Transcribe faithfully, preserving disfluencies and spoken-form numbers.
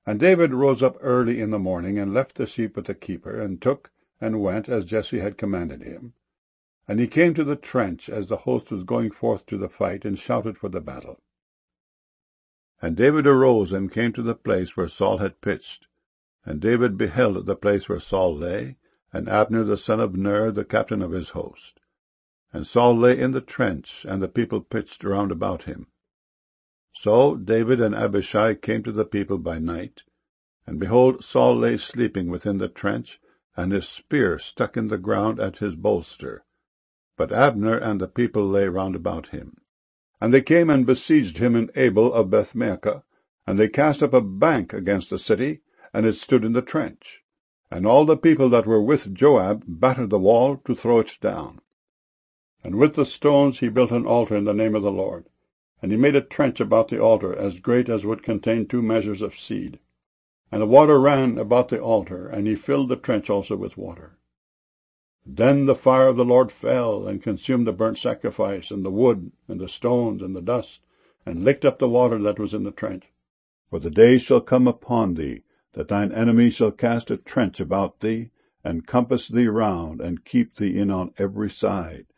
And David rose up early in the morning, and left the sheep with the keeper, and took and went, as Jesse had commanded him. And he came to the trench as the host was going forth to the fight, and shouted for the battle. And David arose and came to the place where Saul had pitched. And David beheld the place where Saul lay, and Abner the son of Ner, the captain of his host. And Saul lay in the trench, and the people pitched round about him. So David and Abishai came to the people by night, and behold, Saul lay sleeping within the trench, and his spear stuck in the ground at his bolster. But Abner and the people lay round about him. And they came and besieged him in Abel of Bethmaachah, and they cast up a bank against the city, and it stood in the trench. And all the people that were with Joab battered the wall to throw it down. And with the stones he built an altar in the name of the Lord. And he made a trench about the altar, as great as would contain two measures of seed. And the water ran about the altar, and he filled the trench also with water. Then the fire of the Lord fell, and consumed the burnt sacrifice, and the wood, and the stones, and the dust, and licked up the water that was in the trench. For the day shall come upon thee, that thine enemy shall cast a trench about thee, and compass thee round, and keep thee in on every side,